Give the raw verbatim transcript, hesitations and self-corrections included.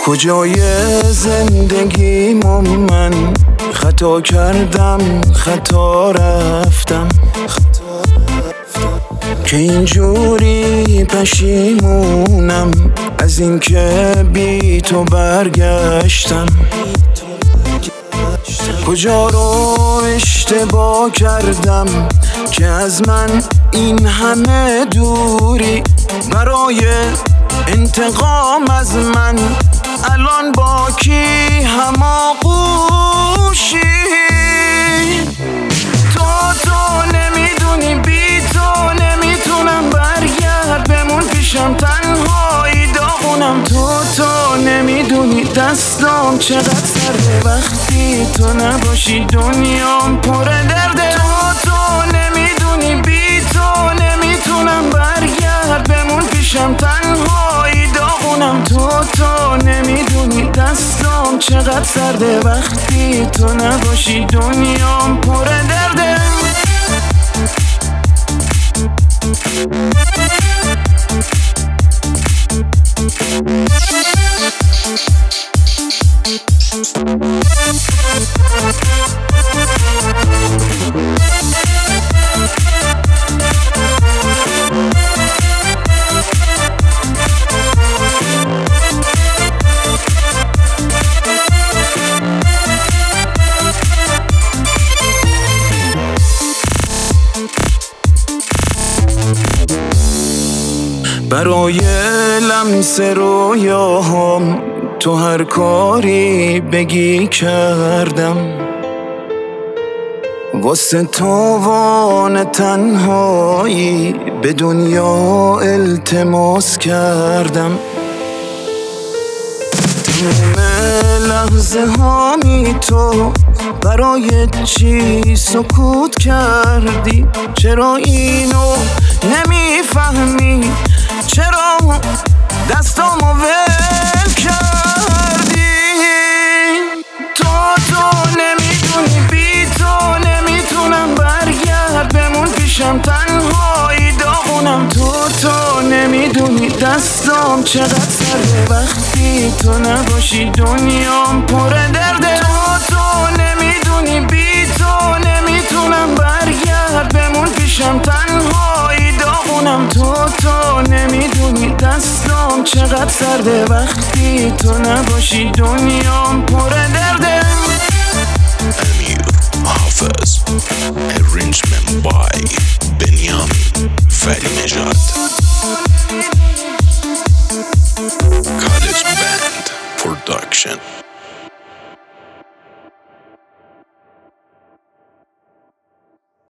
کجای زندگیمو من خطا کردم، خطا رفتم که اینجوری پشیمونم از این که بی تو برگشتم. کجا رو اشتباه کردم که از من این همه دوری، برای انتقام از من الان با کی هماغوشی؟ تو تو نمیدونی بی تو نمیتونم برگرد، بمون پیشم تنهایی داغونم. تو تو نمیدونی دستام چقدر سرده وقتی تو نباشی، دنیام پر درده. تو تو نمیدونی بی تو نمیتونم برگرد، بمون پیشم تنهایی داغونم. تو تو نمیدونی دستام چقدر سرده وقتی تو نباشی، دنیام پر درده. برای لمس رویاهام تو هر کاری بگی کردم، واسه تاوان تنهایی به دنیا التماس کردم. تمام لحظه هامی تو برای چی سکوت کردی؟ چرا اینو نمیفهمی؟ چرا دستامو ول کردی؟ تو تو نمیدونی بی تو نمیتونم برگرد، بمون پیشم تنهایی داغونم. تو تو نمیدونی دستام چقدر سرده وقتی تو نباشی، دنیام پر درده. تو تو نمیدونی بی تو نمیتونم برگرد، بمون پیشم تنهایی داغونم. تو تو نمیدونی دستام چقدر سرده وقتی تو نباشی، دنیام پر درده. امیر حافظ. Arrangement by Benjamin Farinejad. College Band Production.